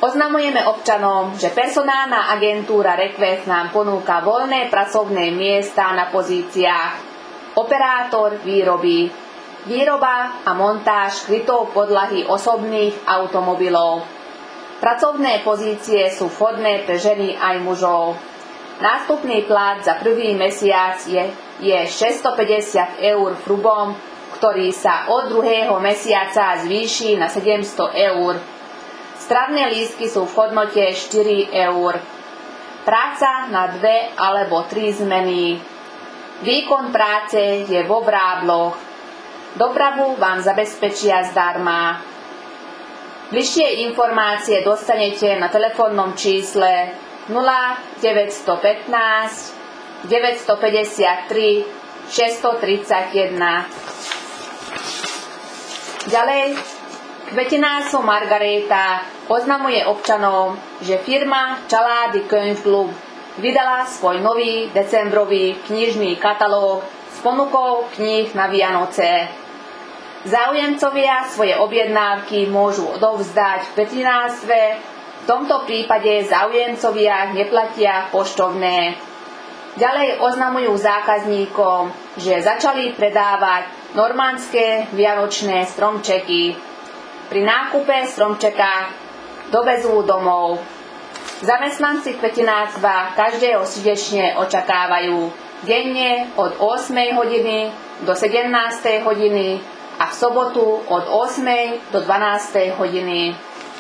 Oznamujeme občanom, že personálna agentúra Request nám ponúka voľné pracovné miesta na pozíciách operátor výroby, výroba a montáž krytov podlahy osobných automobilov. Pracovné pozície sú vhodné pre ženy aj mužov. Nástupný plat za prvý mesiac je 650 eur frubom, ktorý sa od druhého mesiaca zvýši na 700 eur. Stravné lístky sú v hodnote 4 eur. Práca na 2 alebo 3 zmeny. Výkon práce je vo vrábloch. Dopravu vám zabezpečia zdarma. Bližšie informácie dostanete na telefónnom čísle 0915 953 631. Ďalej, Kvetinárstvo Margaréta oznamuje občanom, že firma Családi Könyvklub vydala svoj nový decembrový knižný katalóg s ponukou kníh na Vianoce. Záujemcovia svoje objednávky môžu odovzdať v Kvetinárstve, v tomto prípade záujemcovia neplatia poštovné. Ďalej oznamujú zákazníkom, že začali predávať normandské vianočné stromčeky. Pri nákupe stromčeka dovezú domov. Zamestnanci Kvetinárstva každého srdečne očakávajú denne od 8 hodiny do 17 hodiny a v sobotu od 8 do 12 hodiny.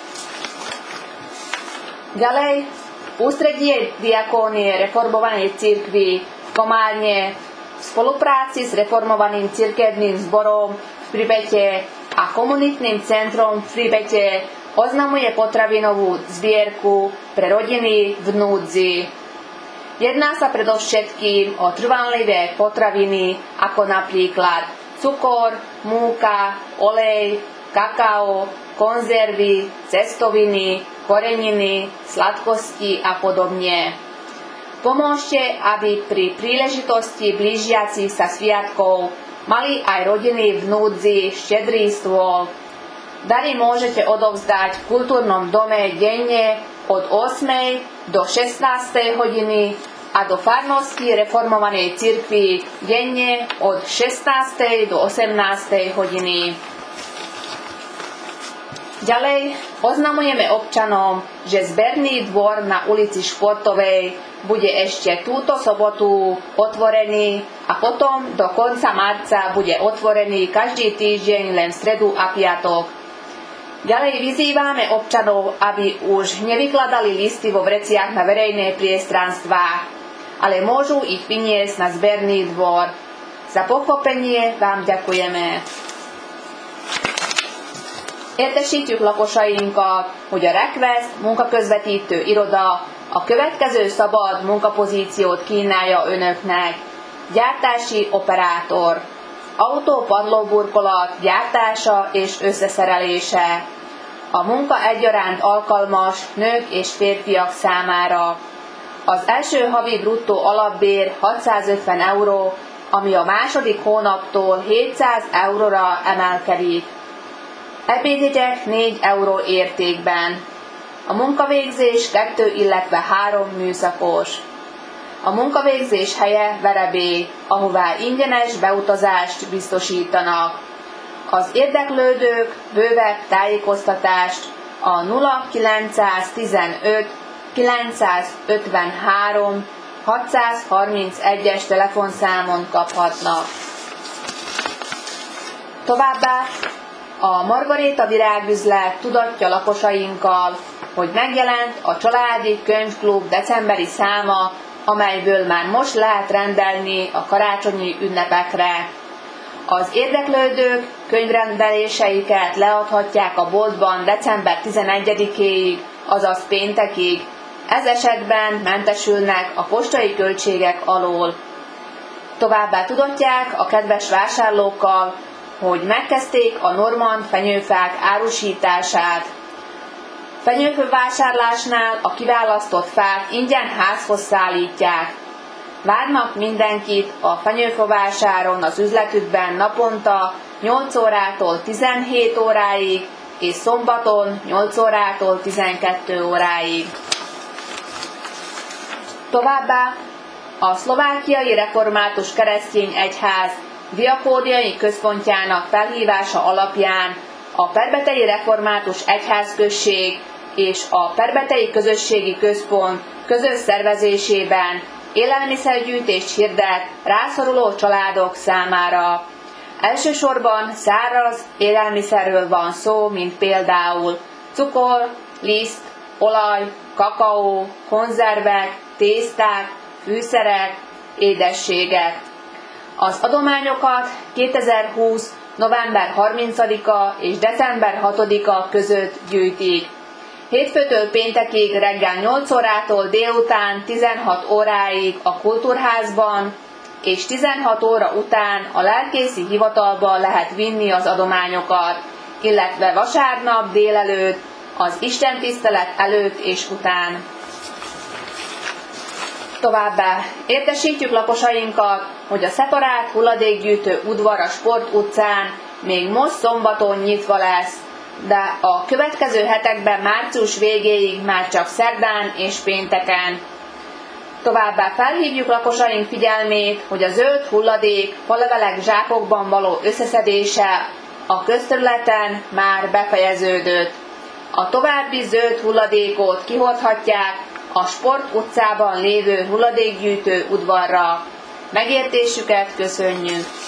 Ďalej, ústredie diakónie reformovanej cirkvi v Komárne v spolupráci s reformovaným cirkevným zborom v Pribete a komunitným centrom v Pribete oznamuje potravinovú zbierku pre rodiny v núdzi. Jedná sa predovšetkým o trvanlivé potraviny ako napríklad cukor, múka, olej, kakao, konzervy, cestoviny, koreniny, sladkosti a podobne. Pomôžte, aby pri príležitosti blížiacich sa sviatkov mali aj rodiny v núdzi štedrý stôl. Dary môžete odovzdať v kultúrnom dome denne od 8 do 16 hodiny a do farnosti reformovanej cirkvi denne od 16 do 18 hodiny. Ďalej oznamujeme občanom, že zberný dvor na ulici Športovej bude ešte túto sobotu otvorený a potom do konca marca bude otvorený každý týždeň len v stredu a piatok. Ďalej vyzývame občanov, aby už nevykladali listy vo vreciach na verejné priestranstvá, ale môžu ich vyniesť na zberný dvor. Za pochopenie vám ďakujeme. Értesítjük lakosainkat, hogy a Request munkaközvetítő iroda a következő szabad munkapozíciót kínálja önöknek. Gyártási operátor. Autó padlóburkolat gyártása és összeszerelése. A munka egyaránt alkalmas nők és férfiak számára. Az első havi bruttó alapbér 650 euró, ami a második hónaptól 700 euróra emelkedik. Ebédjegyek 4 euró értékben. A munkavégzés 2, illetve 3 műszakos. A munkavégzés helye Verebély, ahová ingyenes beutazást biztosítanak. Az érdeklődők bővebb tájékoztatást a 0915 953 631-es telefonszámon kaphatnak. Továbbá a Margaréta Virágüzlet tudatja lakosainkkal, hogy megjelent a Családi Könyvklub decemberi száma, amelyből már most lehet rendelni a karácsonyi ünnepekre. Az érdeklődők könyvrendeléseiket leadhatják a boltban december 11-éig, azaz péntekig. Ez esetben mentesülnek a postai költségek alól. Továbbá tudatják a kedves vásárlókkal, hogy megkezdték a normand fenyőfák árusítását. Fenyőfővásárlásnál a kiválasztott fát ingyen házhoz szállítják. Várnak mindenkit a fenyőfavásáron az üzletükben naponta 8 órától 17 óráig, és szombaton 8 órától 12 óráig. Továbbá a Szlovákiai Református Keresztény Egyház diakóniai központjának felhívása alapján a Perbetei Református Egyházközség és a Perbetei Közösségi Központ közös szervezésében élelmiszergyűjtést hirdet rászoruló családok számára. Elsősorban száraz élelmiszerről van szó, mint például cukor, liszt, olaj, kakaó, konzervek, tészták, fűszerek, édességek. Az adományokat 2020. november 30-a és december 6-a között gyűjtik. Hétfőtől péntekig reggel 8 órától délután 16 óráig a Kultúrházban, és 16 óra után a lelkészi hivatalba lehet vinni az adományokat, illetve vasárnap délelőtt, az istentisztelet előtt és után. Továbbá értesítjük lakosainkat, hogy a szeparált hulladékgyűjtő udvar a Sport utcán még most szombaton nyitva lesz, de a következő hetekben március végéig már csak szerdán és pénteken. Továbbá felhívjuk lakosaink figyelmét, hogy a zöld hulladék falevelek zsákokban való összeszedése a közterületen már befejeződött. A további zöld hulladékot kihordhatják a Sport utcában lévő hulladékgyűjtő udvarra. Megértésüket köszönjük!